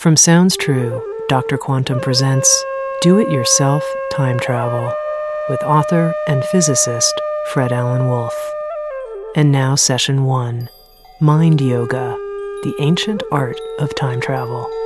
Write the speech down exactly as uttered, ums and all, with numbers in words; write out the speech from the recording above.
From Sounds True, Doctor Quantum presents Do-It-Yourself Time Travel with author and physicist Fred Alan Wolf. And now Session one, Mind Yoga, the Ancient Art of Time Travel.